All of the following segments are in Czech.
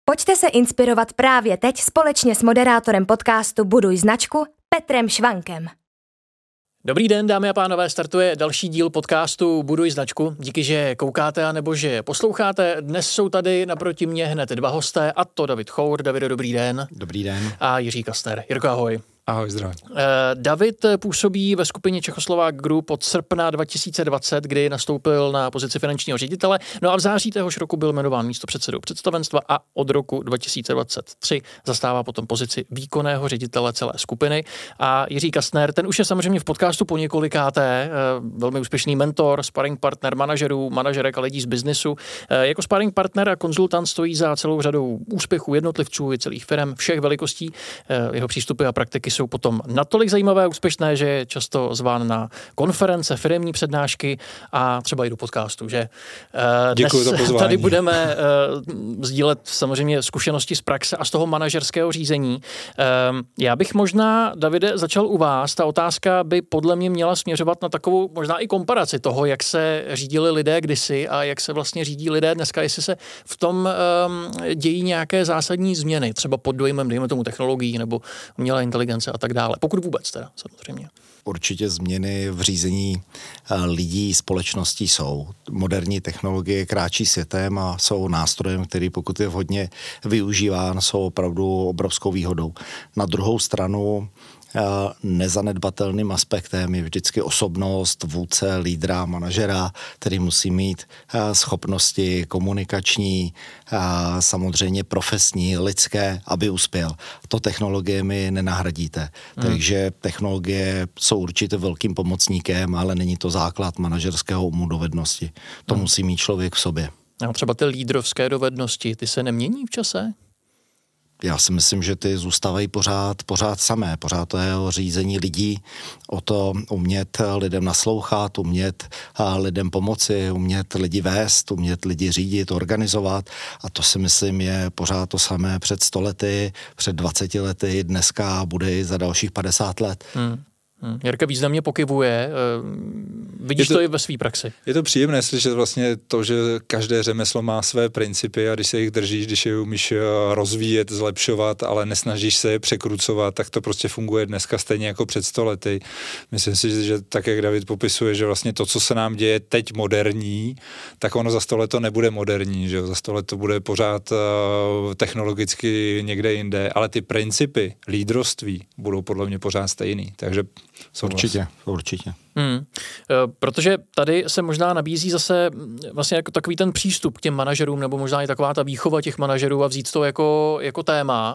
Pojďte se inspirovat právě teď společně s moderátorem podcastu Buduj značku Petrem Švankem. Dobrý den, dámy a pánové, startuje další díl podcastu Buduj značku. Díky, že koukáte anebo že posloucháte. Dnes jsou tady naproti mě hned dva hosté, a to David Chour. Davide, dobrý den. Dobrý den. A Jiří Kastner. Jirko, ahoj. Ahoj, zdravím. David působí ve skupině Čechoslovák Group od srpna 2020, kdy nastoupil na pozici finančního ředitele. No a v září téhož roku byl jmenován místopředsedou představenstva a od roku 2023 zastává potom pozici výkonného ředitele celé skupiny. A Jiří Kastner, ten už je samozřejmě v podcastu po několikáté, velmi úspěšný mentor, sparring partner manažerů, manažerek a lidí z biznesu. Jako sparring partner a konzultant stojí za celou řadou úspěchů jednotlivců i celých firm všech velikostí. Jeho přístupy a praktiky jsou potom natolik zajímavé a úspěšné, že je často zván na konference, firemní přednášky a třeba i do podcastu, že? Děkuji za pozvání. Tady budeme sdílet samozřejmě zkušenosti z praxe a z toho manažerského řízení. Já bych možná, Davide, začal u vás. Ta otázka by podle mě měla směřovat na takovou možná i komparaci toho, jak se řídili lidé kdysi a jak se vlastně řídí lidé dneska, jestli se v tom dějí nějaké zásadní změny, třeba pod dojmem, dejme tomu, technologií nebo umělé inteligence a tak dále. Pokud vůbec teda, samozřejmě. Určitě změny v řízení lidí, společností jsou. Moderní technologie kráčí světem a jsou nástrojem, který pokud je vhodně využíván, jsou opravdu obrovskou výhodou. Na druhou stranu nezanedbatelným aspektem je vždycky osobnost vůdce, lídra, manažera, který musí mít schopnosti komunikační, samozřejmě profesní, lidské, aby uspěl. To technologiemi nenahradíte. Takže technologie jsou určitě velkým pomocníkem, ale není to základ manažerského umu, dovednosti. To musí mít člověk v sobě. A třeba ty lídrovské dovednosti, ty se nemění v čase? Já si myslím, že ty zůstávají pořád samé. Pořád to je o řízení lidí, o to umět lidem naslouchat, umět lidem pomoci, umět lidi vést, umět lidi řídit, organizovat. A to si myslím je pořád to samé před 100 lety, před 20 lety, dneska bude i za dalších 50 let. Jirka významně pokyvuje. Vidíš to i ve své praxi? Je to příjemné slyšet vlastně to, že každé řemeslo má své principy a když se jich držíš, když je umíš rozvíjet, zlepšovat, ale nesnažíš se je překrucovat, tak to prostě funguje dneska stejně jako před 100 lety. Myslím si, že tak, jak David popisuje, že vlastně to, co se nám děje teď moderní, tak ono za 100 let to nebude moderní, že jo? Za 100 let to bude pořád technologicky někde jinde, ale ty principy lídrovství budou podle mě pořád stejný. Takže Určitě. Protože tady se možná nabízí zase vlastně jako takový ten přístup k těm manažerům, nebo možná i taková ta výchova těch manažerů a vzít to jako téma.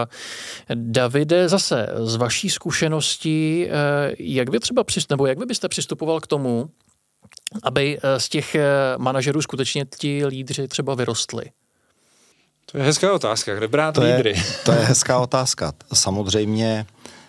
Davide, zase z vaší zkušenosti, jak vy byste přistupoval k tomu, aby z těch manažerů skutečně ti lídři třeba vyrostli? To je hezká otázka, kde brát lídry? To je hezká otázka. Samozřejmě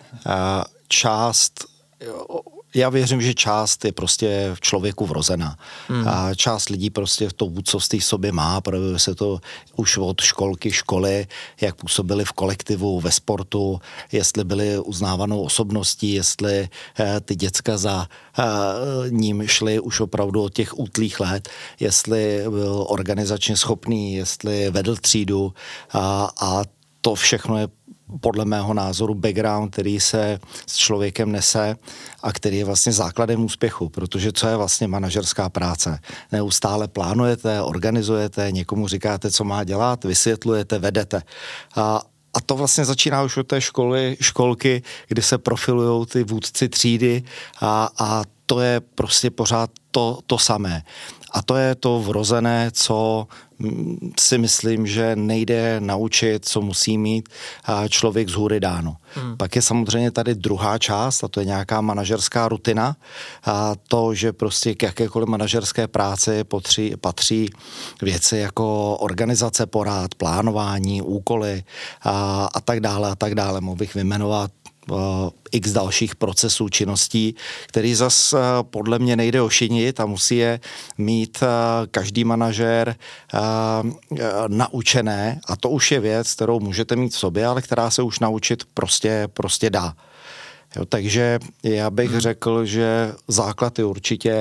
já věřím, že část je prostě v člověku vrozená. A část lidí prostě v to vůdcovství v sobě má, projevuje se to už od školy, jak působili v kolektivu, ve sportu, jestli byli uznávanou osobností, jestli ty děcka za ním šli už opravdu od těch útlých let, jestli byl organizačně schopný, jestli vedl třídu a to všechno je podle mého názoru background, který se s člověkem nese a který je vlastně základem úspěchu, protože co je vlastně manažerská práce? Neustále plánujete, organizujete, někomu říkáte, co má dělat, vysvětlujete, vedete. A to vlastně začíná už od té školky, kdy se profilujou ty vůdci třídy a to je prostě pořád to samé. A to je to vrozené, co si myslím, že nejde naučit, co musí mít člověk z hůry dáno. Pak je samozřejmě tady druhá část, a to je nějaká manažerská rutina. A to, že prostě k jakékoliv manažerské práci patří věci jako organizace porad, plánování, úkoly a tak dále. Mohl bych vyjmenovat x dalších procesů, činností, který zas podle mě nejde ošinit a musí je mít každý manažér naučené, a to už je věc, kterou můžete mít v sobě, ale která se už naučit prostě dá. Jo, takže já bych řekl, že základ je určitě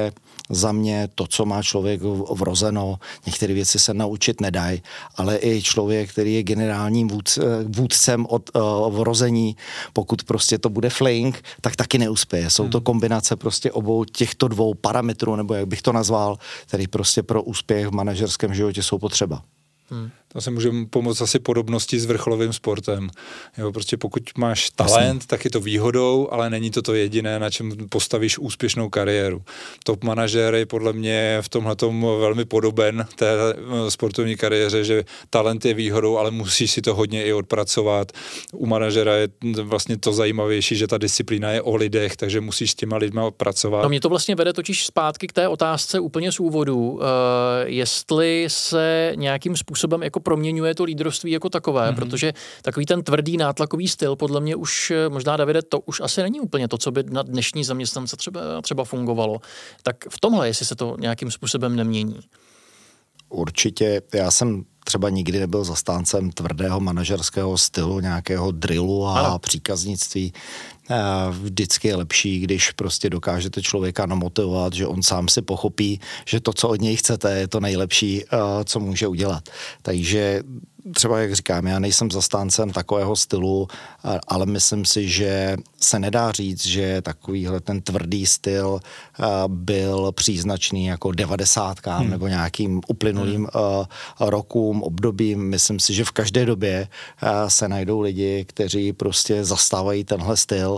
za mě to, co má člověk vrozeno, některé věci se naučit nedají, ale i člověk, který je generálním vůdcem od vrození, pokud prostě to bude flank, tak taky neuspěje. Jsou to kombinace prostě obou těchto dvou parametrů, nebo jak bych to nazval, který prostě pro úspěch v manažerském životě jsou potřeba. To se může pomoct asi podobnosti s vrcholovým sportem. Jo, prostě pokud máš talent, tak je to výhodou, ale není to jediné, na čem postavíš úspěšnou kariéru. Top manažer je podle mě v tomhletom velmi podoben té sportovní kariéře, že talent je výhodou, ale musíš si to hodně i odpracovat. U manažera je vlastně to zajímavější, že ta disciplína je o lidech, takže musíš s těma lidma pracovat. No mě to vlastně vede totiž zpátky k té otázce úplně z úvodu, jestli se nějakým způsobem jako proměňuje to lídrovství jako takové, protože takový ten tvrdý nátlakový styl, podle mě už, možná Davide, to už asi není úplně to, co by na dnešní zaměstnance třeba fungovalo. Tak v tomhle, jestli se to nějakým způsobem nemění. Určitě, já jsem třeba nikdy nebyl zastáncem tvrdého manažerského stylu, nějakého drillu a příkaznictví. Vždycky je lepší, když prostě dokážete člověka namotivovat, že on sám si pochopí, že to, co od něj chcete, je to nejlepší, co může udělat. Takže třeba, jak říkám, já nejsem zastáncem takového stylu, ale myslím si, že se nedá říct, že takovýhle ten tvrdý styl byl příznačný jako 90. nebo nějakým uplynulým rokům, obdobím. Myslím si, že v každé době se najdou lidi, kteří prostě zastávají tenhle styl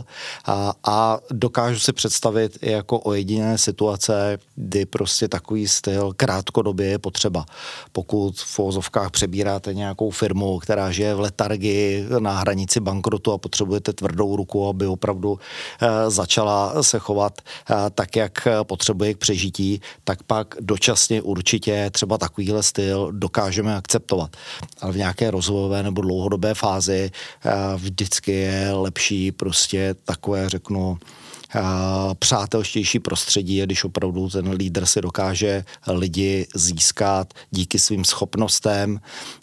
a dokážu si představit i jako ojedinělé situace, kdy prostě takový styl krátkodobě je potřeba. Pokud v uvozovkách přebíráte nějakou firmu, která žije v letargii na hranici bankrotu a potřebujete tvrdou ruku, aby opravdu začala se chovat tak, jak potřebuje k přežití, tak pak dočasně určitě třeba takovýhle styl dokážeme akceptovat. Ale v nějaké rozvojové nebo dlouhodobé fázi vždycky je lepší prostě takové, řeknu, přátelštější prostředí, když opravdu ten lídr si dokáže lidi získat díky svým schopnostem,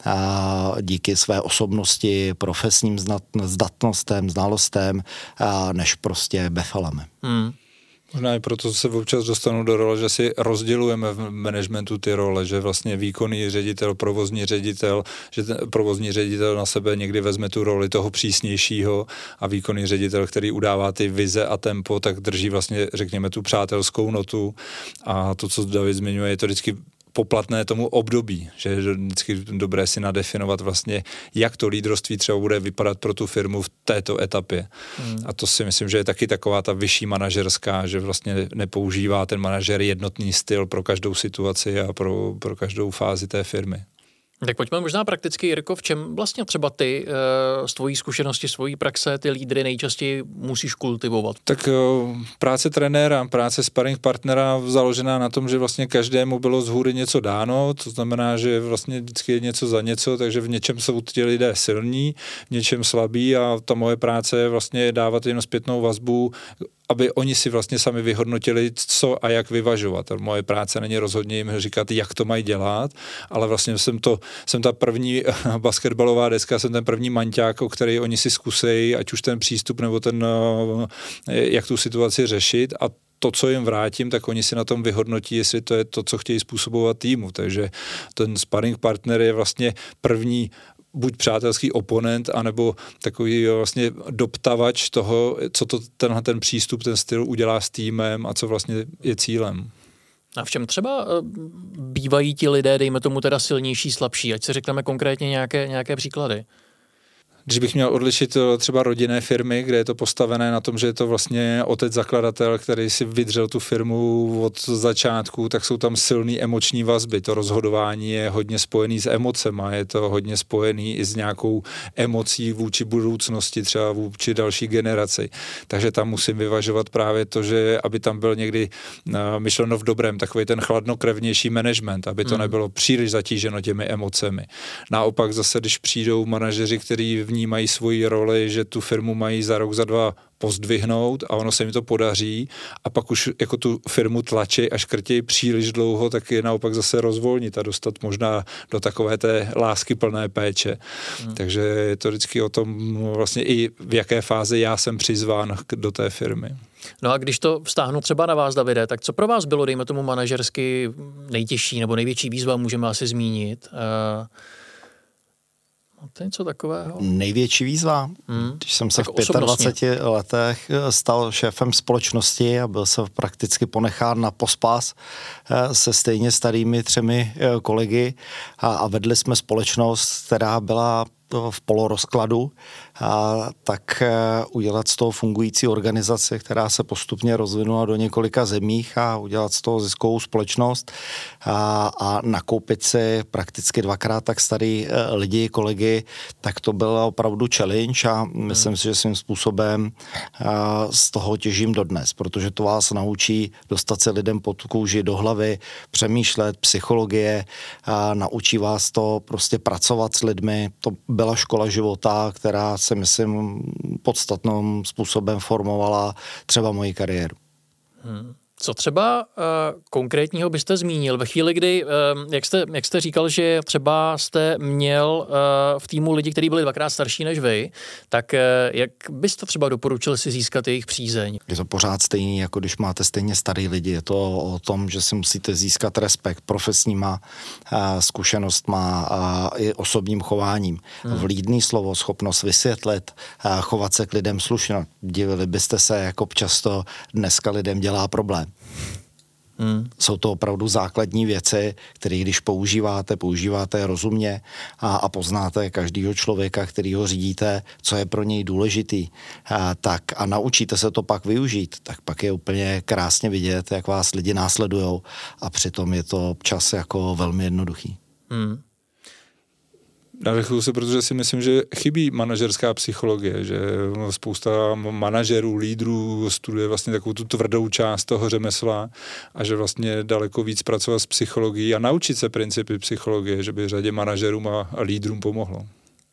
díky své osobnosti, profesním zdatnostem, znalostem, než prostě befalami. Možná i proto se občas dostanu do role, že si rozdělujeme v managementu ty role, že vlastně výkonný ředitel, provozní ředitel, že ten provozní ředitel na sebe někdy vezme tu roli toho přísnějšího a výkonný ředitel, který udává ty vize a tempo, tak drží vlastně, řekněme, tu přátelskou notu a to, co David zmiňuje, je to vždycky poplatné tomu období, že je vždycky dobré si nadefinovat vlastně, jak to lídrovství třeba bude vypadat pro tu firmu v této etapě. A to si myslím, že je taky taková ta vyšší manažerská, že vlastně nepoužívá ten manažer jednotný styl pro každou situaci a pro každou fázi té firmy. Tak pojďme možná prakticky, Jirko, v čem vlastně třeba ty z tvojí zkušenosti, svojí praxe, ty lídry nejčastěji musíš kultivovat? Tak práce trenéra, práce sparring partnera založená na tom, že vlastně každému bylo z hůry něco dáno, to znamená, že vlastně vždycky je něco za něco, takže v něčem jsou ti lidé silní, v něčem slabí a ta moje práce je vlastně dávat jenom zpětnou vazbu, aby oni si vlastně sami vyhodnotili, co a jak vyvažovat. Moje práce není rozhodně jim říkat, jak to mají dělat, ale vlastně jsem ta první basketbalová deska, jsem ten první manťák, o který oni si zkusejí, ať už ten přístup nebo ten, jak tu situaci řešit a to, co jim vrátím, tak oni si na tom vyhodnotí, jestli to je to, co chtějí způsobovat týmu. Takže ten sparring partner je vlastně první buď přátelský oponent, anebo takový vlastně doptavač toho, co to ten přístup, ten styl udělá s týmem a co vlastně je cílem. A v čem třeba bývají ti lidé, dejme tomu teda silnější, slabší? Ať si řekneme konkrétně nějaké příklady. Když bych měl odlišit třeba rodinné firmy, kde je to postavené na tom, že je to vlastně otec zakladatel, který si vydřel tu firmu od začátku, tak jsou tam silný emoční vazby. To rozhodování je hodně spojený s emocema, je to hodně spojený i s nějakou emocí vůči budoucnosti, třeba vůči další generaci. Takže tam musím vyvažovat právě to, že aby tam byl někdy myšleno v dobrém, takový ten chladnokrevnější management, aby to nebylo příliš zatíženo těmi emocemi. Naopak zase, když přijdou manažeři, kteří vnímají vnímají svoji roli, že tu firmu mají za rok, za dva pozdvihnout a ono se jim to podaří a pak už jako tu firmu tlačí a škrtějí příliš dlouho, tak je naopak zase rozvolnit a dostat možná do takové té lásky plné péče. Takže je to vždycky o tom vlastně i v jaké fázi já jsem přizván do té firmy. No a když to vztáhnu třeba na vás, Davide, tak co pro vás bylo, dejme tomu manažersky nejtěžší nebo největší výzva, můžeme asi zmínit? To je něco takového? Největší výzva? Když jsem se v 25 letech stal šéfem společnosti a byl jsem prakticky ponechán na pospas se stejně starými 3 kolegy a vedli jsme společnost, která byla v polorozkladu, tak udělat z toho fungující organizace, která se postupně rozvinula do několika zemích a udělat z toho ziskovou společnost a nakoupit si prakticky 2krát tak starý lidi, kolegy, tak to byl opravdu challenge a myslím si, že svým způsobem z toho těžím dodnes, protože to vás naučí dostat se lidem pod kůži do hlavy, přemýšlet, psychologie, naučí vás to prostě pracovat s lidmi. To byla škola života, která se, myslím, podstatným způsobem formovala třeba moji kariéru. Co třeba konkrétního byste zmínil ve chvíli, kdy, jak jste říkal, že třeba jste měl v týmu lidi, kteří byli 2krát starší než vy, tak jak byste třeba doporučil si získat jejich přízeň? Je to pořád stejný, jako když máte stejně starý lidi. Je to o tom, že si musíte získat respekt profesníma zkušenostma a i osobním chováním. Vlídný slovo, schopnost vysvětlit, chovat se k lidem slušně. Divili byste se, jak občas to dneska lidem dělá problém. Jsou to opravdu základní věci, které když používáte rozumně a poznáte každého člověka, kterýho řídíte, co je pro něj důležitý, tak a naučíte se to pak využít, tak pak je úplně krásně vidět, jak vás lidi následujou a přitom je to občas jako velmi jednoduchý. Nadechnu se, protože si myslím, že chybí manažerská psychologie, že spousta manažerů, lídrů studuje vlastně takovou tu tvrdou část toho řemesla a že vlastně daleko víc pracovat s psychologií a naučit se principy psychologie, že by řadě manažerům a lídrům pomohlo.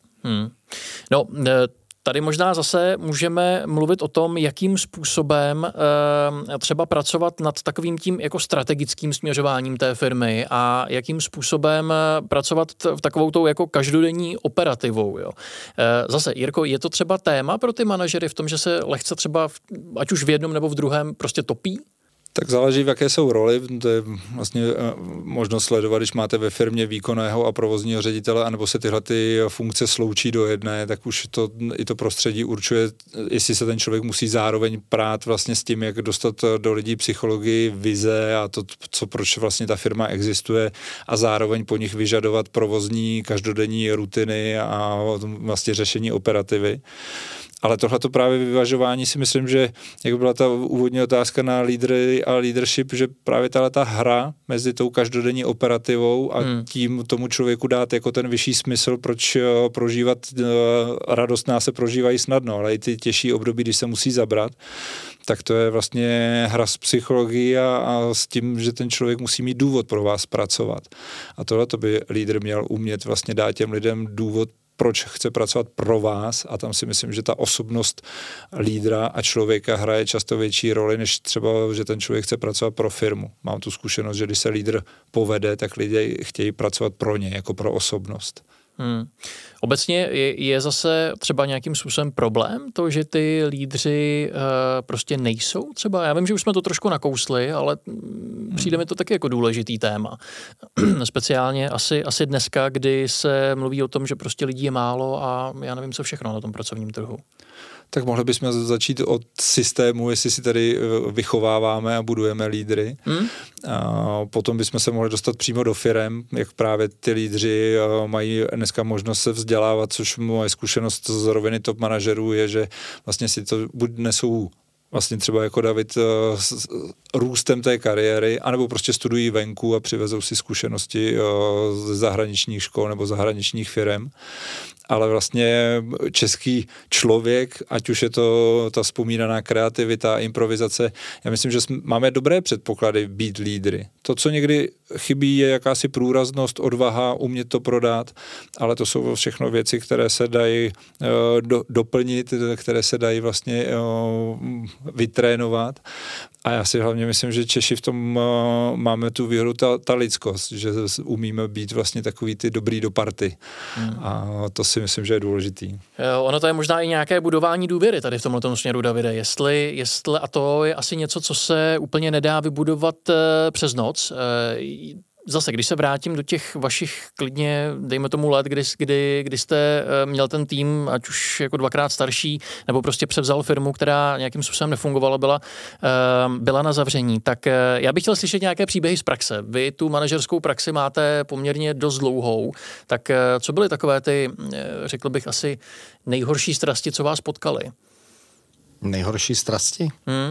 No, tady možná zase můžeme mluvit o tom, jakým způsobem třeba pracovat nad takovým tím jako strategickým směřováním té firmy a jakým způsobem pracovat v takovou tou jako každodenní operativou. Jo. Zase, Jirko, je to třeba téma pro ty manažery v tom, že se lehce třeba, ať už v jednom nebo v druhém, prostě topí? Tak záleží, v jaké jsou roli. To je vlastně možnost sledovat, když máte ve firmě výkonného a provozního ředitele, anebo se tyhle ty funkce sloučí do jedné, tak už i to prostředí určuje, jestli se ten člověk musí zároveň prát vlastně s tím, jak dostat do lidí psychologii, vize a to, proč vlastně ta firma existuje a zároveň po nich vyžadovat provozní, každodenní rutiny a vlastně řešení operativy. Ale tohleto právě vyvažování si myslím, že jak byla ta úvodní otázka na lídry a leadership, že právě ta hra mezi tou každodenní operativou a tím tomu člověku dát jako ten vyšší smysl, proč prožívat radostná se prožívají snadno, ale i ty těžší období, když se musí zabrat, tak to je vlastně hra s psychologií a s tím, že ten člověk musí mít důvod pro vás pracovat. A tohleto by lídr měl umět vlastně dát těm lidem důvod, proč chce pracovat pro vás a tam si myslím, že ta osobnost lídra a člověka hraje často větší roli, než třeba, že ten člověk chce pracovat pro firmu. Mám tu zkušenost, že když se lídr povede, tak lidé chtějí pracovat pro ně, jako pro osobnost. Obecně je zase třeba nějakým způsobem problém to, že ty lídři prostě nejsou třeba? Já vím, že už jsme to trošku nakousli, ale přijde mi to taky jako důležitý téma. Speciálně asi dneska, kdy se mluví o tom, že prostě lidí je málo a já nevím, co všechno na tom pracovním trhu. Tak mohli bychom začít od systému, jestli si tady vychováváme a budujeme lídry. A potom bychom se mohli dostat přímo do firem, jak právě ty lídři mají dneska možnost se vzdělávat, což moje zkušenost z roviny top manažerů je, že vlastně si to buď nesou vlastně třeba jako David s růstem té kariéry, anebo prostě studují venku a přivezou si zkušenosti ze zahraničních škol nebo zahraničních firem. ale vlastně český člověk, ať už je to ta vzpomínaná kreativita, improvizace, já myslím, že máme dobré předpoklady být lídry. To, co někdy chybí, je jakási průraznost, odvaha, umět to prodat, ale to jsou všechno věci, které se dají doplnit, které se dají vlastně vytrénovat. A já si hlavně myslím, že Češi v tom máme tu výhodu, ta lidskost, že umíme být vlastně takový ty dobrý do party. A to si myslím, že je důležitý. Ono to je možná i nějaké budování důvěry tady v tomto směru, Davide. Jestli, a to je asi něco, co se úplně nedá vybudovat přes noc. Zase, když se vrátím do těch vašich klidně, dejme tomu let, kdy jste měl ten tým, ať už jako 2x starší, nebo prostě převzal firmu, která nějakým způsobem nefungovala, byla na zavření, tak já bych chtěl slyšet nějaké příběhy z praxe. Vy tu manažerskou praxi máte poměrně dost dlouhou, tak co byly takové ty, řekl bych, asi nejhorší strasti, co vás potkaly? Nejhorší strasti?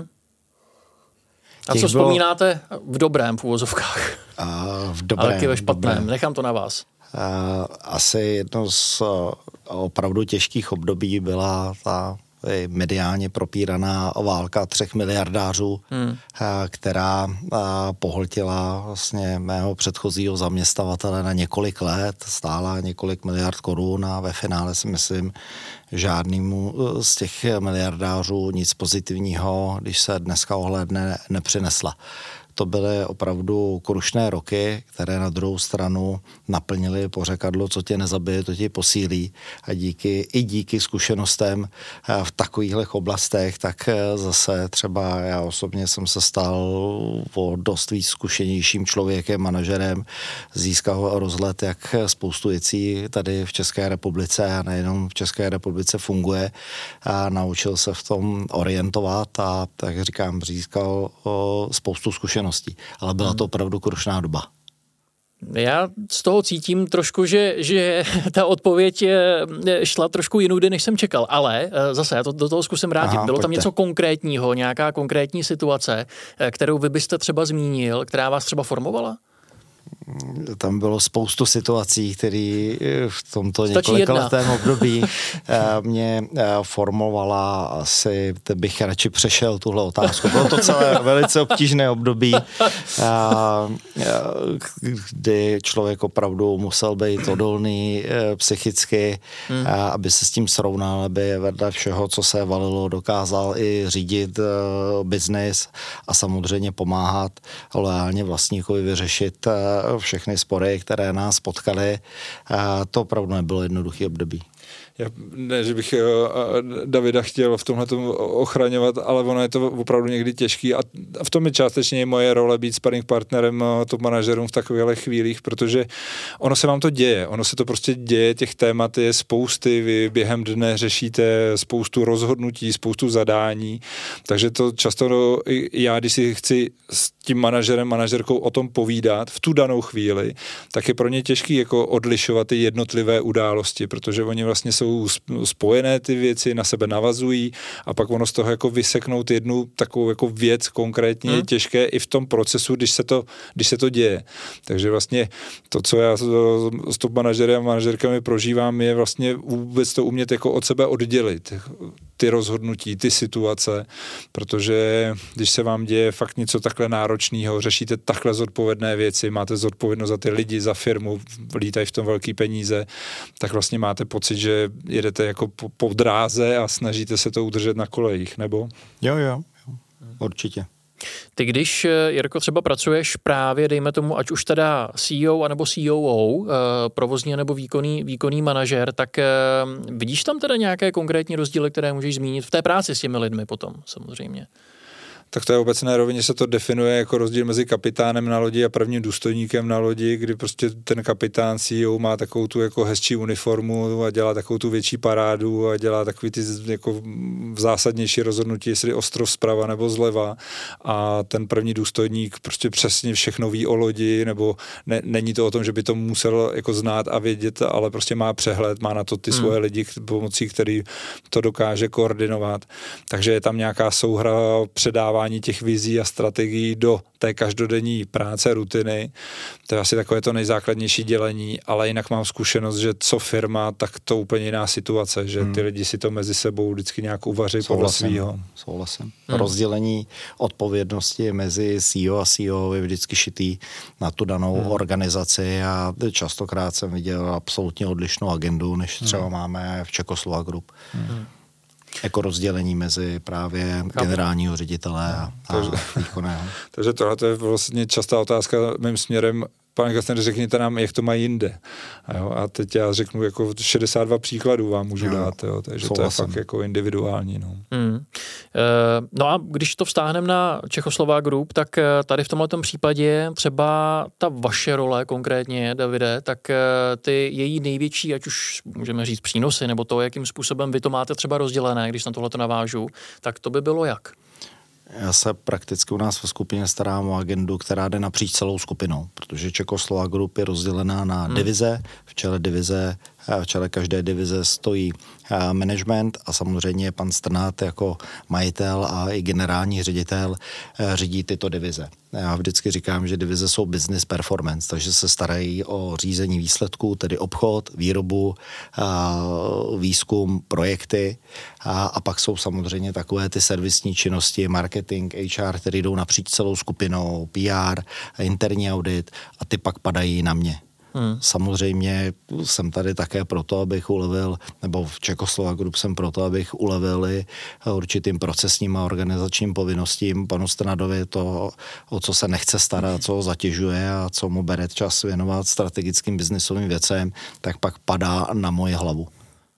A co vzpomínáte v dobrém, v uvozovkách? V dobrém. Ale taky ve špatném. Nechám to na vás. Asi jedno z opravdu těžkých období byla ta mediálně propíraná válka 3 miliardářů, která pohltila vlastně mého předchozího zaměstnavatele na několik let, stála několik miliard korun a ve finále si myslím, žádnému z těch miliardářů nic pozitivního, když se dneska ohlédne, nepřinesla. To byly opravdu krušné roky, které na druhou stranu naplnily pořekadlo, co tě nezabije, to tě posílí. A díky zkušenostem v takovýchhle oblastech, tak zase třeba já osobně jsem se stal o dost víc zkušenějším člověkem, manažerem, získal rozhled, jak spoustu věcí tady v České republice a nejenom v České republice funguje a naučil se v tom orientovat a tak říkám, získal spoustu zkušeností. Ale byla to opravdu krušná doba. Já z toho cítím trošku, že ta odpověď šla trošku jinudy, než jsem čekal, ale zase já to do toho zkusím vrátit. Bylo tam něco konkrétního, nějaká konkrétní situace, kterou vy byste třeba zmínil, která vás třeba formovala? Tam bylo spoustu situací, které v tomto několikaletém období mě formovala. Asi bych radši přešel tuhle otázku. Bylo to celé velice obtížné období, kdy člověk opravdu musel být odolný psychicky, aby se s tím srovnal, aby vedle všeho, co se valilo, dokázal i řídit biznis a samozřejmě pomáhat loajálně vlastníkovi vyřešit všechny spory, které nás potkaly. To opravdu nebylo jednoduché období. Já ne, že bych Davida chtěl v tomhletom ochraňovat, ale ono je to opravdu někdy těžký a v tom je částečně moje role být sparring partnerem top manažerům v takových chvílích, protože ono se vám to děje, ono se to prostě děje, těch témat je spousty, vy během dne řešíte spoustu rozhodnutí, spoustu zadání, takže to často já, když si chci s tím manažerem, manažerkou o tom povídat v tu danou chvíli, tak je pro ně těžký jako odlišovat ty jednotlivé události, protože oni vlastně jsou spojené ty věci, na sebe navazují a pak ono z toho jako vyseknout jednu takovou jako věc konkrétně je těžké i v tom procesu, když se to děje. Takže vlastně to, co já s top manažery a manažerkami prožívám, je vlastně vůbec to umět jako od sebe oddělit. Ty rozhodnutí, ty situace, protože když se vám děje fakt něco takhle náročného, řešíte takhle zodpovědné věci, máte zodpovědnost za ty lidi, za firmu, lítají v tom velký peníze, tak vlastně máte pocit, že jedete jako po dráze a snažíte se to udržet na kolejích, nebo? Jo, určitě. Ty když, Jirko, třeba pracuješ právě, dejme tomu, ať už teda CEO anebo COO, provozní nebo výkonný manažer, tak vidíš tam teda nějaké konkrétní rozdíly, které můžeš zmínit v té práci s těmi lidmi potom, samozřejmě? Tak to je obecné rovině, se to definuje jako rozdíl mezi kapitánem na lodi a prvním důstojníkem na lodi, kdy prostě ten kapitán CEO má takovou tu jako hezčí uniformu a dělá takovou tu větší parádu a dělá takový ty jako zásadnější rozhodnutí, jestli ostrov zprava nebo zleva a ten první důstojník prostě přesně všechno ví o lodi, nebo není to o tom, že by to musel jako znát a vědět, ale prostě má přehled, má na to ty svoje lidi, pomocí který to dokáže koordinovat. Takže je tam nějaká souhra předávání dávání těch vizí a strategií do té každodenní práce, rutiny. To je asi takové to nejzákladnější dělení, ale jinak mám zkušenost, že co firma, tak to úplně jiná situace, že ty lidi si to mezi sebou vždycky nějak uvaří podle svýho. Souhlasím. Rozdělení odpovědnosti mezi CEO a CEO je vždycky šitý na tu danou organizaci a častokrát jsem viděl absolutně odlišnou agendu, než třeba máme v Czechoslovak Group. Jako rozdělení mezi právě generálního ředitele a výkonného. Takže tohle je vlastně častá otázka mým směrem. Pane Kastner, řekněte nám, jak to mají jinde. A teď já řeknu, jako 62 příkladů vám můžu dát, takže to je fakt jako individuální. No a když to vztáhneme na Czechoslovak Group, tak tady v tomhletom případě třeba ta vaše role konkrétně, Davide, tak ty její největší, ať už můžeme říct přínosy, nebo to, jakým způsobem vy to máte třeba rozdělené, když na tohleto navážu, tak to by bylo jak? Já se prakticky u nás ve skupině starám o agendu, která jde napříč celou skupinou, protože Czechoslovak Group je rozdělená na divize, v čele každé divize stojí management a samozřejmě pan Strnad jako majitel a i generální ředitel řídí tyto divize. Já vždycky říkám, že divize jsou business performance, takže se starají o řízení výsledků, tedy obchod, výrobu, výzkum, projekty a pak jsou samozřejmě takové ty servisní činnosti, marketing, HR, které jdou napříč celou skupinou, PR, interní audit a ty pak padají na mě. Samozřejmě jsem tady také proto, abych ulevil, nebo v Czechoslovak Group jsem proto, abych ulevil i určitým procesním a organizačním povinnostím panu Strnadovi to, o co se nechce starat, co ho zatěžuje a co mu bere čas věnovat strategickým biznisovým věcem, tak pak padá na moji hlavu.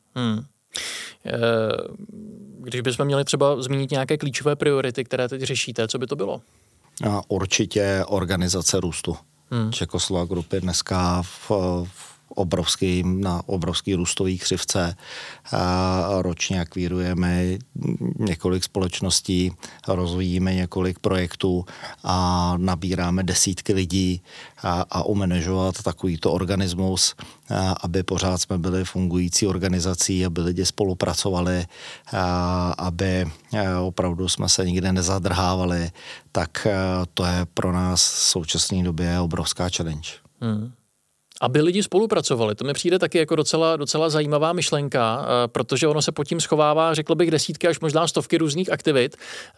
Když bychom měli třeba zmínit nějaké klíčové priority, které teď řešíte, co by to bylo? Určitě organizace růstu. Czechoslovak Group je dneska na obrovský růstový křivce. Ročně akvírujeme několik společností, rozvíjíme několik projektů a nabíráme desítky lidí a umanežovat takovýto organismus, aby pořád jsme byli fungující organizací, aby lidi spolupracovali, aby opravdu jsme se nikde nezadrhávali, tak to je pro nás v současné době obrovská challenge. Aby lidi spolupracovali, to mi přijde taky jako docela zajímavá myšlenka, protože ono se pod tím schovává, řekl bych, desítky až možná stovky různých aktivit.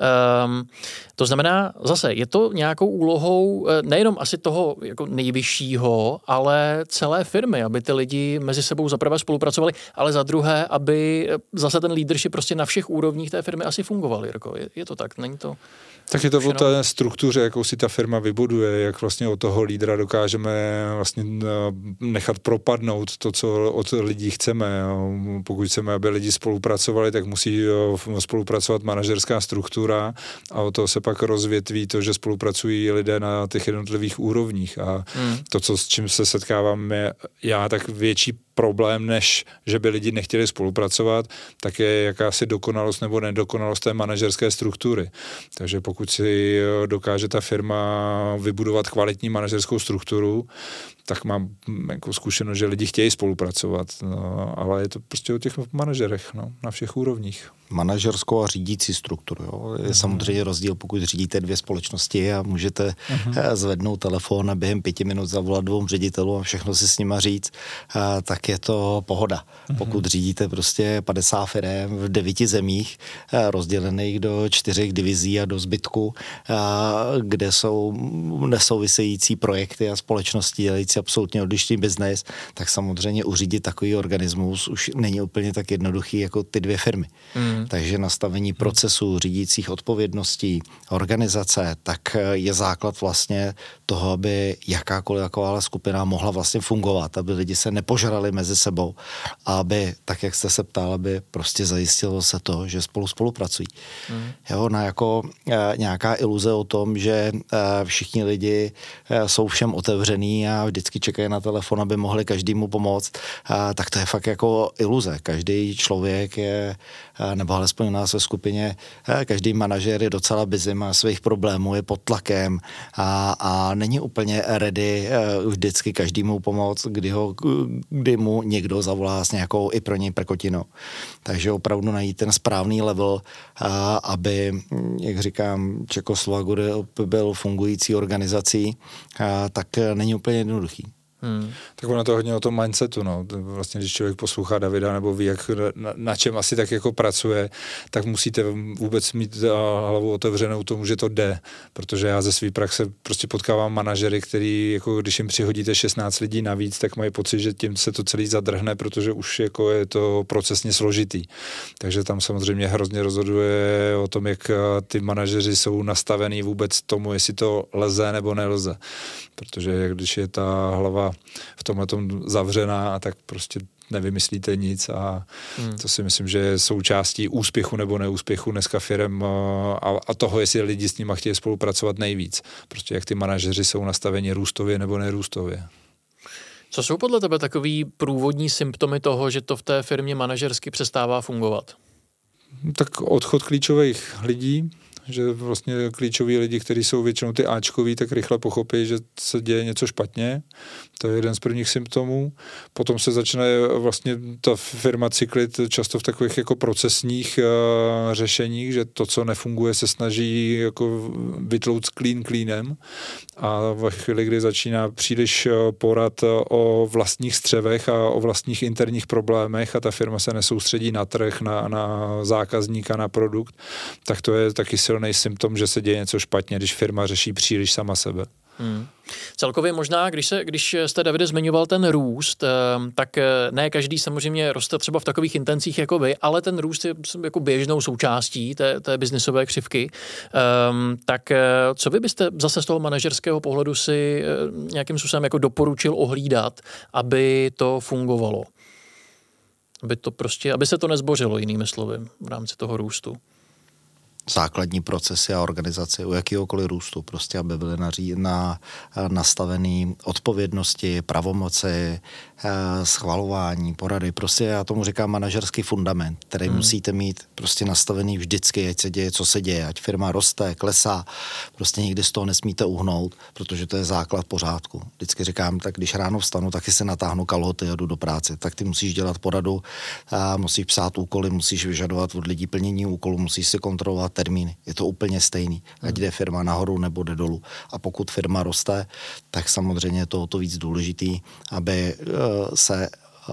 To znamená, zase, je to nějakou úlohou nejenom asi toho jako nejvyššího, ale celé firmy, aby ty lidi mezi sebou zaprvé spolupracovali, ale za druhé, aby zase ten leadership prostě na všech úrovních té firmy asi fungoval, Jirko. Je to tak, není to? Tak je to o té struktuře, jakou si ta firma vybuduje, jak vlastně od toho lídra dokážeme vlastně nechat propadnout to, co od lidí chceme. Pokud chceme, aby lidi spolupracovali, tak musí spolupracovat manažerská struktura a od toho se pak rozvětví to, že spolupracují lidé na těch jednotlivých úrovních. A to, s čím se setkávám já, tak větší problém, než že by lidi nechtěli spolupracovat, tak je jakási dokonalost nebo nedokonalost té manažerské struktury. Takže pokud si dokáže ta firma vybudovat kvalitní manažerskou strukturu, tak mám jako zkušenost, že lidi chtějí spolupracovat, ale je to prostě o těch manažerech, na všech úrovních. Manažerskou a řídící strukturu. Jo. Je samozřejmě rozdíl, pokud řídíte 2 společnosti a můžete zvednout telefon a během 5 minut zavolat 2 ředitelům a všechno si s nima říct, tak je to pohoda. Pokud řídíte prostě 50 firem v 9 zemích, rozdělených do 4 divizí a do zbytku, kde jsou nesouvisející projekty a společnosti dělající absolutně odlišný biznes, tak samozřejmě uřídit takový organismus už není úplně tak jednoduchý jako ty 2 firmy. Takže nastavení procesů, řídících odpovědností, organizace, tak je základ vlastně toho, aby jakákoliv taková skupina mohla vlastně fungovat, aby lidi se nepožrali mezi sebou a aby, tak jak jste se ptal, aby prostě zajistilo se to, že spolupracují. Jo, jako nějaká iluze o tom, že všichni lidi jsou všem otevřený a vždycky čekají na telefon, aby mohli každému pomoct, tak to je fakt jako iluze. Každý člověk je, nebo alespoň u nás ve skupině, každý manažer je docela busy, má svých problémů, je pod tlakem a není úplně ready vždycky každému pomoct, kdy mu někdo zavolá s nějakou i pro něj prkotinou. Takže opravdu najít ten správný level, aby, jak říkám, Čekoslovakia byl fungující organizací, tak není úplně jednoduchý. Tak ono to hodně o tom mindsetu, no. Vlastně, když člověk poslouchá Davida nebo ví, jak, na čem asi tak jako pracuje, tak musíte vůbec mít hlavu otevřenou tomu, že to jde, protože já ze své praxe prostě potkávám manažery, který, jako když jim přihodíte 16 lidí navíc, tak mají pocit, že tím se to celý zadrhne, protože už jako je to procesně složitý. Takže tam samozřejmě hrozně rozhoduje o tom, jak ty manažeři jsou nastavený vůbec tomu, jestli to lze nebo nelze. Protože když je ta hlava v tomhletom zavřená, tak prostě nevymyslíte nic a to si myslím, že je součástí úspěchu nebo neúspěchu dneska firem a toho, jestli lidi s nimi chtějí spolupracovat nejvíc. Prostě jak ty manažeři jsou nastaveni růstově nebo nerůstově. Co jsou podle tebe takový průvodní symptomy toho, že to v té firmě manažersky přestává fungovat? Tak odchod klíčových lidí, že vlastně klíčoví lidi, kteří jsou většinou ty áčkoví, tak rychle pochopí, že se děje něco špatně. To je jeden z prvních symptomů. Potom se začne vlastně ta firma cyklit často v takových jako procesních řešeních, že to, co nefunguje, se snaží jako vytlout klínem. A ve chvíli, kdy začíná příliš porad o vlastních střevech a o vlastních interních problémech a ta firma se nesoustředí na trh, na zákazníka, na produkt, tak to je taky silný symptom, že se děje něco špatně, když firma řeší příliš sama sebe. Celkově možná, když jste, Davide, zmiňoval ten růst, tak ne každý samozřejmě roste třeba v takových intencích jako vy, ale ten růst je jako běžnou součástí té biznisové křivky. Tak co vy byste zase z toho manažerského pohledu si nějakým způsobem jako doporučil ohlídat, aby to fungovalo? Aby se to nezbořilo, jinými slovy, v rámci toho růstu. Základní procesy a organizace u jakýhokoliv růstu, prostě aby byly nastavený odpovědnosti, pravomoci, schvalování, porady. Prostě já tomu říkám manažerský fundament, který musíte mít prostě nastavený vždycky, ať se děje, co se děje, ať firma roste, klesá, prostě nikdy z toho nesmíte uhnout, protože to je základ pořádku. Vždycky říkám, tak když ráno vstanu, taky se natáhnu kalhoty a jdu do práce, tak ty musíš dělat poradu, musíš psát úkoly, musíš vyžadovat od lidí plnění úkolů, musíš si kontrolovat termíny. Je to úplně stejný, ať jde firma nahoru nebo jde dolů. A pokud firma roste, tak samozřejmě je to o to víc důležitý, aby se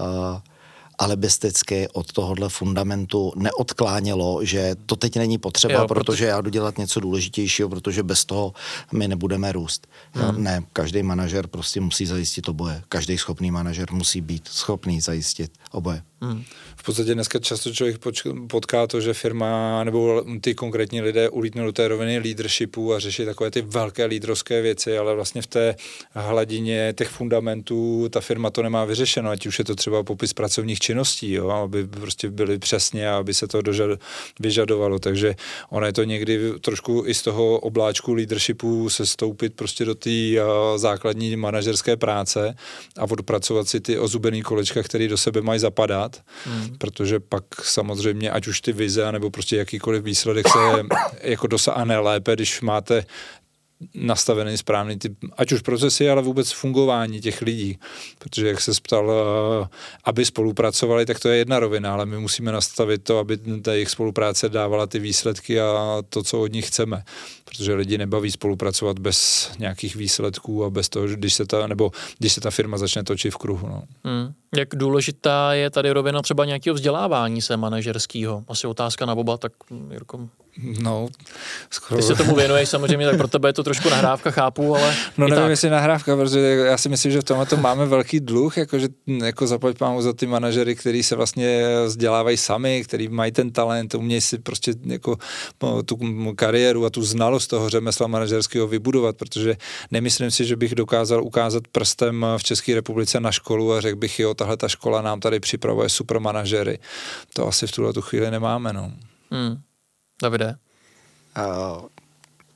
alibisticky od tohohle fundamentu neodklánělo, že to teď není potřeba, protože já jdu dělat něco důležitějšího, protože bez toho my nebudeme růst. Ne, každý manažer prostě musí zajistit oboje. Každý schopný manažer musí být schopný zajistit oboje. V podstatě dneska často člověk potká to, že firma nebo ty konkrétní lidé ulítnou do té roviny leadershipu a řeší takové ty velké lídrovské věci, ale vlastně v té hladině těch fundamentů ta firma to nemá vyřešeno, ať už je to třeba popis pracovních činností, jo, aby prostě byly přesně a aby se to vyžadovalo, takže ono je to někdy trošku i z toho obláčku leadershipu se stoupit prostě do té základní manažerské práce a odpracovat si ty ozubený kolečka, které do sebe mají zapadat, protože pak samozřejmě, ať už ty vize, nebo prostě jakýkoliv výsledek se jako dosáhne lépe, když máte nastavený správný typ, ať už procesy, ale vůbec fungování těch lidí. Protože jak se ptal, aby spolupracovali, tak to je jedna rovina, ale my musíme nastavit to, aby ta jejich spolupráce dávala ty výsledky a to, co od nich chceme. Protože lidi nebaví spolupracovat bez nějakých výsledků a bez toho, když se ta firma začne točit v kruhu. No. Jak důležitá je tady rovina třeba nějakého vzdělávání se manažerského? Asi otázka na oba, tak Jirko. No, skoro. Ty se tomu věnuješ samozřejmě, tak pro tebe je to trošku nahrávka, chápu, ale... No nevím, jestli nahrávka, protože já si myslím, že v tomhle máme velký dluh, jako zaplať pámu za ty manažery, kteří se vlastně vzdělávají sami, kteří mají ten talent, umějí si prostě jako tu kariéru a tu znalost toho řemesla manažerského vybudovat, protože nemyslím si, že bych dokázal ukázat prstem v České republice na školu a řekl bych, jo, tahle ta škola nám tady připravuje super manažery. To asi v tuhle chvíli nemáme, no. Davide?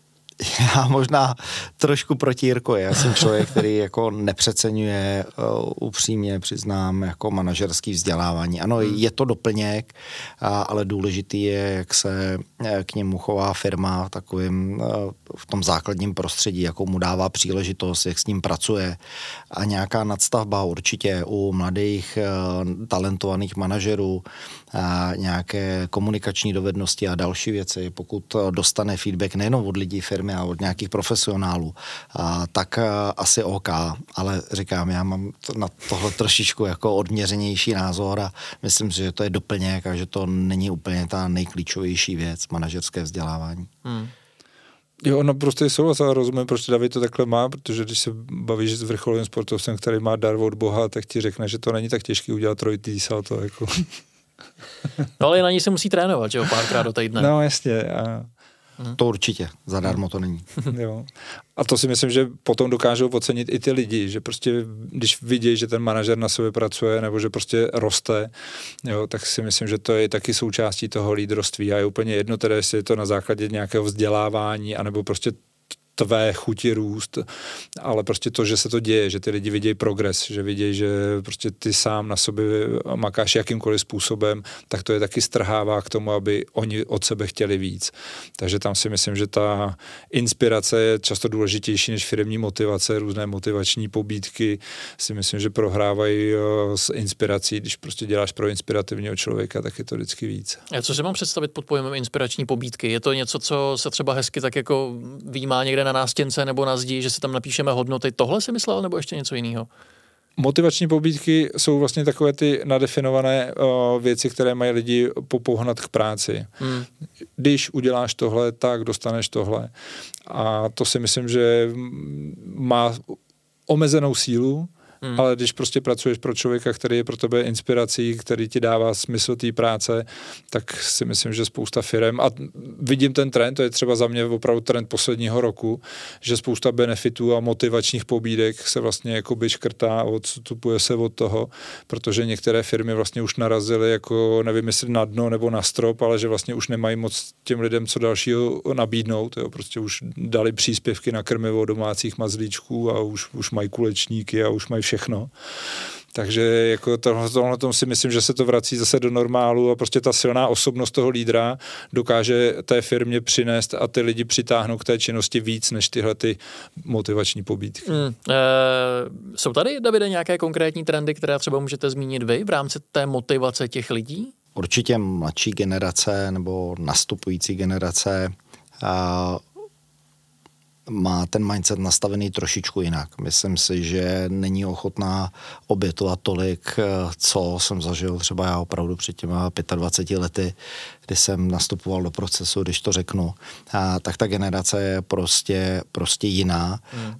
Já možná trošku proti Jirkovi. Já jsem člověk, který jako nepřeceňuje, upřímně přiznám, jako manažerský vzdělávání. Ano, je to doplněk, ale důležitý je, jak se k němu chová firma v tom základním prostředí, jakou mu dává příležitost, jak s ním pracuje. A nějaká nadstavba určitě u mladých talentovaných manažerů, nějaké komunikační dovednosti a další věci, pokud dostane feedback nejenom od lidí firmy, ale od nějakých profesionálů, tak asi OK, ale říkám, já mám na tohle trošičku jako odměřenější názor a myslím si, že to je doplněk a že to není úplně ta nejklíčovější věc, manažerské vzdělávání. Jo, no prostě souhlas, ale rozumím, proč David to takhle má, protože když se bavíš s vrcholovým sportovcem, který má dar od Boha, tak ti řekne, že to není tak těžké udělat trojitý salto, jako. No ale na ní se musí trénovat, že jo, párkrát do týdne. No jasně. To určitě, zadarmo to není. Jo. A to si myslím, že potom dokážou ocenit i ty lidi, že prostě, když vidí, že ten manažer na sobě pracuje, nebo že prostě roste, jo, tak si myslím, že to je taky součástí toho lídrovství a je úplně jedno teda, jestli je to na základě nějakého vzdělávání, anebo prostě tvé chuti růst, ale prostě to, že se to děje, že ty lidi vidějí progres, že vidějí, že prostě ty sám na sobě makáš jakýmkoliv způsobem, tak to je taky strhává k tomu, aby oni od sebe chtěli víc. Takže tam si myslím, že ta inspirace je často důležitější než firemní motivace, různé motivační pobídky si myslím, že prohrávají s inspirací, když prostě děláš pro inspirativního člověka, tak je to vždycky víc. A co si mám představit pod pojmem inspirační pobídky? Je to něco, co se třeba hezky tak jako výjímá někde na nástěnce nebo na zdi, že si tam napíšeme hodnoty. Tohle si myslel, nebo ještě něco jiného? Motivační pobídky jsou vlastně takové ty nadefinované věci, které mají lidi popohnat k práci. Když uděláš tohle, tak dostaneš tohle. A to si myslím, že má omezenou sílu, ale když prostě pracuješ pro člověka, který je pro tebe inspirací, který ti dává smysl té práce, tak si myslím, že spousta firem, a vidím ten trend, to je třeba za mě opravdu trend posledního roku, že spousta benefitů a motivačních pobídek se vlastně jakoby škrtá, odstupuje se od toho, protože některé firmy vlastně už narazily jako, nevím, jestli na dno nebo na strop, ale že vlastně už nemají moc těm lidem co dalšího nabídnout, jo, prostě už dali příspěvky na krmivo domácích mazlíčků a už mají kulečníky a už mají všechno. Takže jako tohle si myslím, že se to vrací zase do normálu a prostě ta silná osobnost toho lídra dokáže té firmě přinést a ty lidi přitáhnou k té činnosti víc než tyhle ty motivační pobídky. Jsou tady, Davide, nějaké konkrétní trendy, které třeba můžete zmínit vy v rámci té motivace těch lidí? Určitě mladší generace nebo nastupující generace má ten mindset nastavený trošičku jinak. Myslím si, že není ochotná obětovat tolik, co jsem zažil třeba já opravdu před těma 25 lety, kdy jsem nastupoval do procesu, když to řeknu. Tak ta generace je prostě jiná.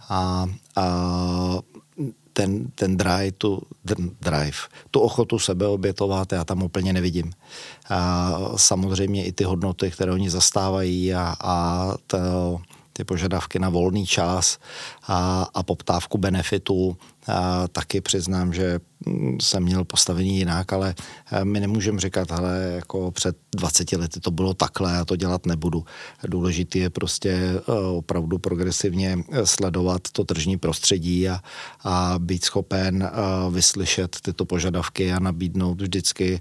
Ten drive, tu ochotu sebeobětovat, já tam úplně nevidím. Samozřejmě i ty hodnoty, které oni zastávají a ty požadavky na volný čas a poptávku benefitů, taky přiznám, že jsem měl postavení jinak, ale my nemůžeme říkat, hele, jako před 20 lety to bylo takhle, já to dělat nebudu. Důležité je prostě opravdu progresivně sledovat to tržní prostředí a být schopen vyslyšet tyto požadavky a nabídnout vždycky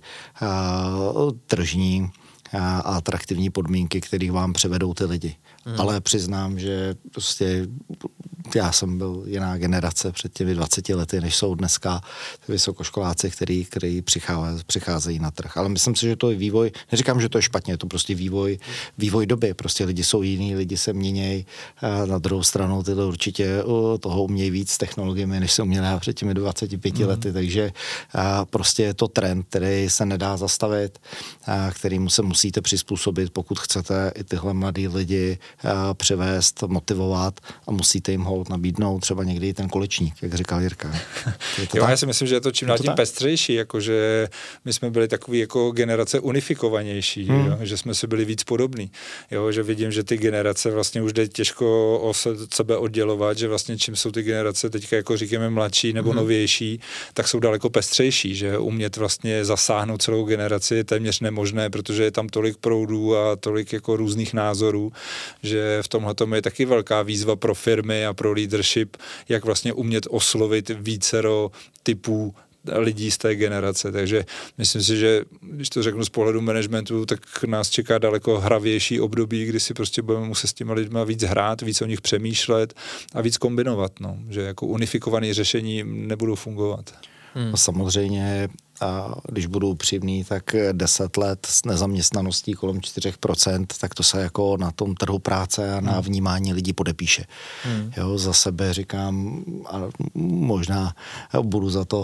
tržní a atraktivní podmínky, které vám přivedou ty lidi. Ale přiznám, že prostě já jsem byl jiná generace před těmi 20 lety, než jsou dneska vysokoškoláci, který přicházejí na trh. Ale myslím si, že to je vývoj, neříkám, že to je špatně, je to prostě vývoj doby. Prostě lidi jsou jiní, lidi se měnějí. Na druhou stranu tyhle určitě toho umějí víc s technologiemi, než jsem uměl já před těmi 25 lety, takže prostě je to trend, který se nedá zastavit, kterýmu se musíte přizpůsobit, pokud chcete i tyhle mladý lidi přivést, motivovat a musíte jim nabídnout třeba někdy i ten kolečník, jak říkal Jirka. Jo, já si myslím, že je to čím dál tím pestřejší, jakože my jsme byli takový jako generace unifikovanější, jo, že jsme si byli víc podobní. Jo, že vidím, že ty generace vlastně už jde těžko od sebe oddělovat, že vlastně čím jsou ty generace teďka jako říkáme mladší nebo novější, tak jsou daleko pestřejší, že umět vlastně zasáhnout celou generaci je téměř nemožné, protože je tam tolik proudů a tolik jako různých názorů, že v tomhletom je taky velká výzva pro firmy a pro leadership, jak vlastně umět oslovit vícero typů lidí z té generace. Takže myslím si, že když to řeknu z pohledu managementu, tak nás čeká daleko hravější období, kdy si prostě budeme muset s těma lidma víc hrát, víc o nich přemýšlet a víc kombinovat. No. Že jako unifikované řešení nebudou fungovat. Samozřejmě, a když budu upřímný, tak 10 let s nezaměstnaností kolem 4%, tak to se jako na tom trhu práce a na vnímání lidí podepíše. Jo, za sebe říkám, a možná budu za to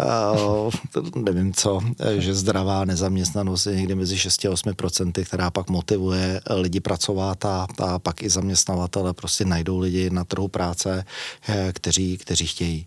nevím co, že zdravá nezaměstnanost je někdy mezi 6 a 8%, která pak motivuje lidi pracovat a pak i zaměstnavatele prostě najdou lidi na trhu práce, kteří chtějí.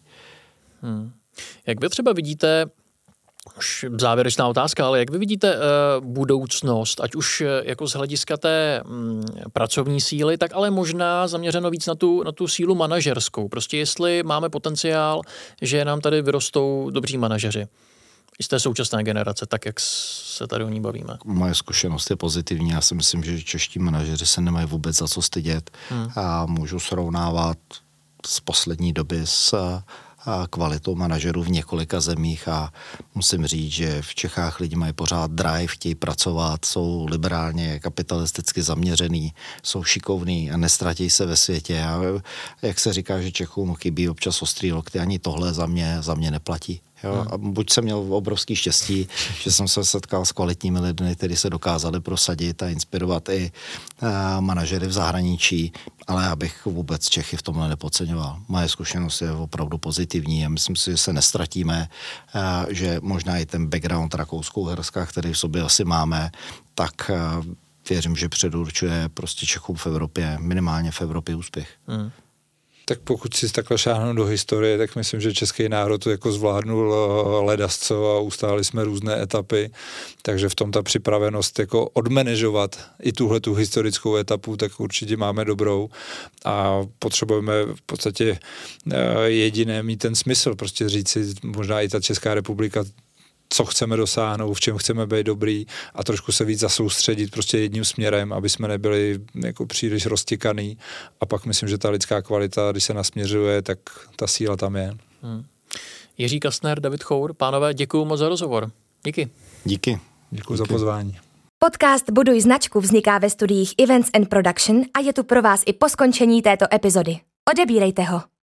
Jak vy třeba vidíte, už závěrečná otázka, ale jak vy vidíte budoucnost, ať už jako z hlediska té pracovní síly, tak ale možná zaměřeno víc na tu sílu manažerskou. Prostě jestli máme potenciál, že nám tady vyrostou dobří manažeři z té současné generace, tak jak se tady o ní bavíme. Moje zkušenost je pozitivní. Já si myslím, že čeští manažeři se nemají vůbec za co stydět a můžu srovnávat z poslední doby s kvalitou manažerů v několika zemích a musím říct, že v Čechách lidi mají pořád drive, chtějí pracovat, jsou liberálně kapitalisticky zaměřený, jsou šikovní a nestratí se ve světě. A jak se říká, že Čechům chybí občas ostrý lokty, ani tohle za mě neplatí. Jo? A buď jsem měl obrovský štěstí, že jsem se setkal s kvalitními lidmi, kteří se dokázali prosadit a inspirovat i manažery v zahraničí, ale abych vůbec Čechy v tomhle nepodceňoval. Moje zkušenost je opravdu pozitivní a myslím si, že se nestratíme, že možná i ten background Rakouskou-Uherska, který v sobě asi máme, tak věřím, že předurčuje prostě Čechům v Evropě, minimálně v Evropě úspěch. Tak pokud si takhle šáhnu do historie, tak myslím, že český národ jako zvládnul ledasco a ustáli jsme různé etapy, takže v tom ta připravenost jako odmanažovat i tuhletu historickou etapu, tak určitě máme dobrou a potřebujeme v podstatě jediné mít ten smysl, prostě říct si, možná i ta Česká republika, co chceme dosáhnout, v čem chceme být dobrý a trošku se víc zasoustředit prostě jedním směrem, aby jsme nebyli jako příliš roztěkaný a pak myslím, že ta lidská kvalita, když se nasměřuje, tak ta síla tam je. Jiří Kastner, David Chour, pánové, děkuju moc za rozhovor. Díky. Díky. Děkuju za pozvání. Podcast Buduj značku vzniká ve studiích Events and Production a je tu pro vás i po skončení této epizody. Odebírejte ho.